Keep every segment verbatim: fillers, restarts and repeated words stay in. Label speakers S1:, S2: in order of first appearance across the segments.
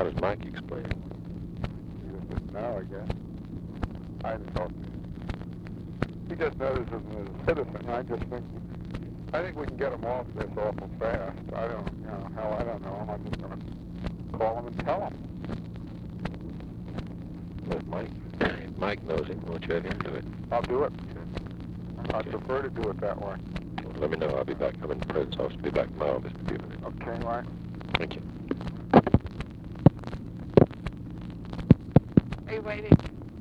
S1: as Mike explained.
S2: He just now, I guess. I didn't talk to him. He just notices him as a citizen. I just think, I think we can get him off this awful fast. I don't, you know, hell, I don't know him. I'm just going to call him and tell him.
S1: If Mike, if Mike knows him, won't you have him do it?
S2: I'll do it.
S1: Okay.
S2: I'd prefer to do it that way.
S1: Well, let me know. I'll be back. I'm in the president's office. I'll be back tomorrow, Mister Buchanan.
S2: Okay, right.
S1: Thank you.
S3: Are you waiting?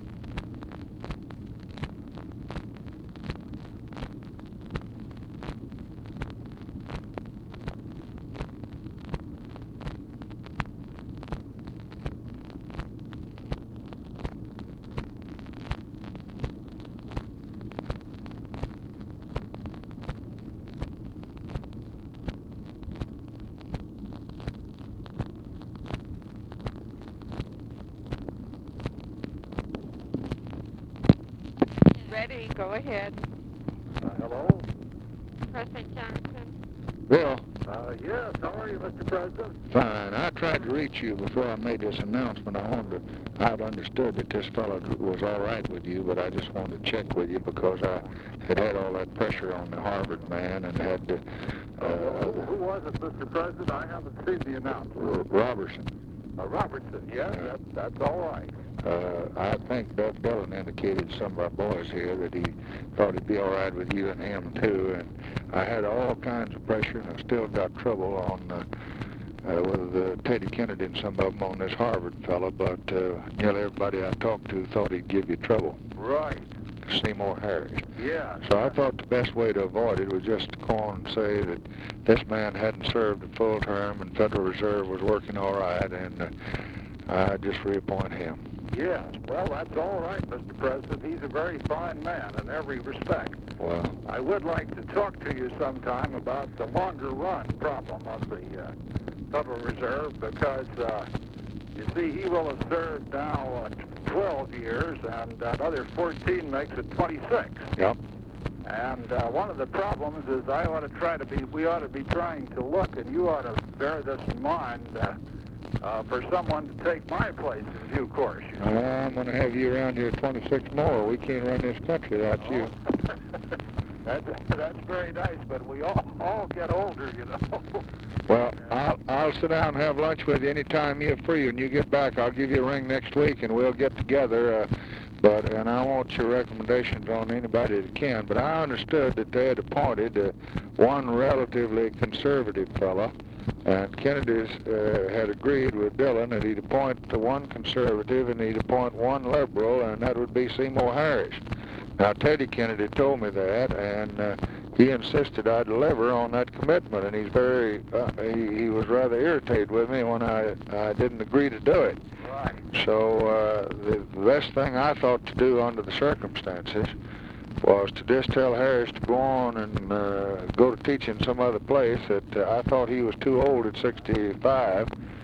S3: Ready, go ahead.
S2: Uh, hello?
S3: President Johnson.
S4: Bill,
S2: Uh, yes, how are you, Mister President?
S4: fine. I tried to reach you before I made this announcement. I wanted to, I've understood that this fellow was all right with you, but I just wanted to check with you because I had had all that pressure on the Harvard man and had to,
S2: Uh, who,
S4: uh,
S2: who was it, Mister President? I haven't seen the announcement.
S4: Robertson.
S2: Uh, Robertson, yes,
S4: Yeah.
S2: that, that's all right.
S4: Uh, I think Doug Dillon indicated to some of our boys here that he thought it'd be all right with you and him too. And I had all kinds of pressure, and I still got trouble on uh, uh, with uh, Teddy Kennedy and some of them on this Harvard fellow. But uh, nearly everybody I talked to thought he'd give you trouble.
S2: Right.
S4: Seymour Harris.
S2: Yeah.
S4: So I thought the best way to avoid it was just to call and say that this man hadn't served a full term and Federal Reserve was working all right, and uh, I just reappoint him.
S2: Yeah. Well, that's all right, Mister President. He's a very fine man in every respect.
S4: Well,
S2: I would like to talk to you sometime about the longer run problem of the uh, Federal Reserve because, uh, you see, he will have served now uh, twelve years, and another fourteen makes it twenty-six.
S4: yep.
S2: And uh, one of the problems is I ought to try to be, we ought to be trying to look, and you ought to bear this in mind, uh, uh, for someone to take my place in due course. You know?
S4: Well, I'm going to have you around here twenty-six more. We can't run this country without you.
S2: That's, that's very nice, but we all, all get older, you know.
S4: Well, I'll, I'll sit down and have lunch with you anytime you're free. When you get back, I'll give you a ring next week, and we'll get together. Uh, but and I want your recommendations on anybody that can. But I understood that they had appointed uh, one relatively conservative fellow, and Kennedy's uh, had agreed with Dillon that he'd appoint the one conservative and he'd appoint one liberal, and that would be Seymour Harris. Now, Teddy Kennedy told me that, and uh, he insisted I deliver on that commitment, and he's very, uh, he, he was rather irritated with me when I, I didn't agree to do it.
S2: Right.
S4: So uh, the best thing I thought to do under the circumstances was to just tell Harris to go on and uh, go to teach in some other place. That uh, I thought he was too old at sixty-five.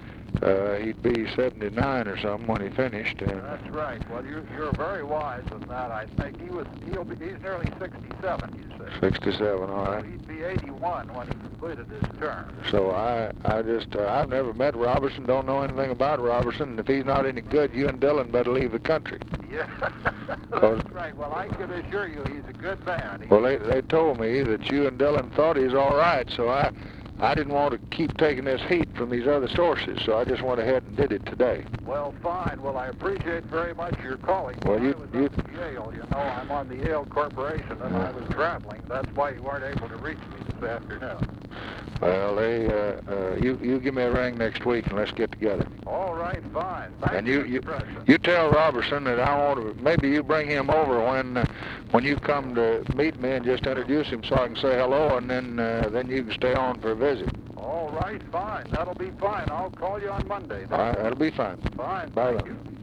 S4: Uh, he'd be seventy-nine or something when he finished. And
S2: That's right. Well, you're, you're very wise in that. I think he was, he'll be, he's nearly sixty-seven, you say.
S4: sixty-seven, all
S2: So
S4: right.
S2: he'd be eighty-one when he completed his term.
S4: So I, I just, uh, I've never met Robertson, don't know anything about Robertson, and if he's not any good, you and Dillon better leave the country.
S2: Yeah, that's right. Well, I can assure you he's a good man. He,
S4: Well, they, they told me that you and Dillon thought he was all right, so I, I didn't want to keep taking this heat from these other sources, so I just went ahead and did it today.
S2: Well, fine. Well, I appreciate very much your calling.
S4: Well,
S2: When
S4: you-
S2: I was
S4: you-
S2: up at Yale, you know, I'm on the Yale Corporation, and I was traveling. That's why you weren't able to reach me this afternoon.
S4: Well, they, uh, uh, you, you give me a ring next week and let's get together.
S2: All right, fine. Thank
S4: And
S2: you,
S4: you,
S2: Mister
S4: you,
S2: President.
S4: you tell Robertson that I want to, maybe you bring him over when, uh, when you come to meet me and just introduce him so I can say hello, and then, uh, then you can stay on for a visit.
S2: All right, fine. That'll be fine. I'll call you on Monday.
S4: All right, that'll be fine.
S2: Fine.
S4: Bye
S2: Thank
S4: then.
S2: you.